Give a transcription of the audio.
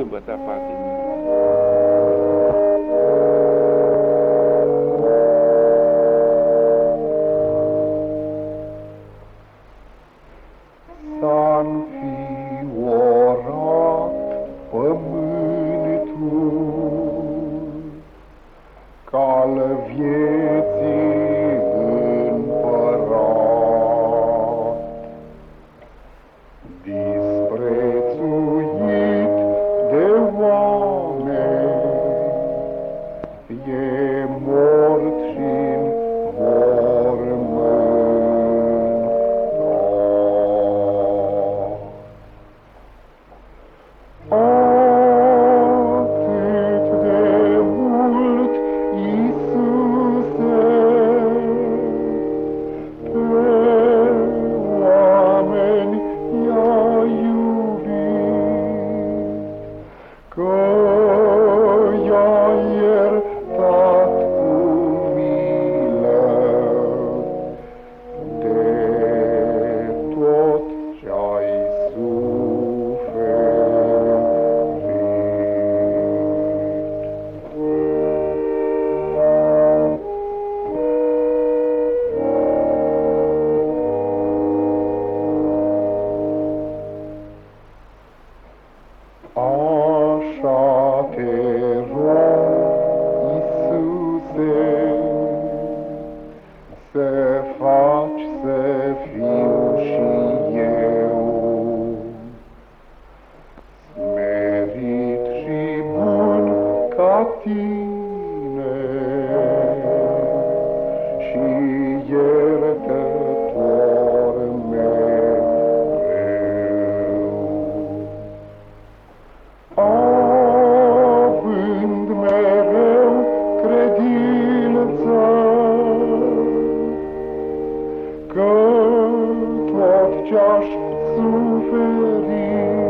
învăța parte din S-a înfiorat pământul ca-l vieții împărat, disprețuit de oameni, e mort și-n mormânt. Atât de mult, Iisuse, pe oameni i-a iubit, că i-a iertat cu milă de tot ce-ai Așa te rog, Iisuse, să faci să fiu și eu smerit și bun ca tine și iertător având mereu credință că tot ce-aș suferi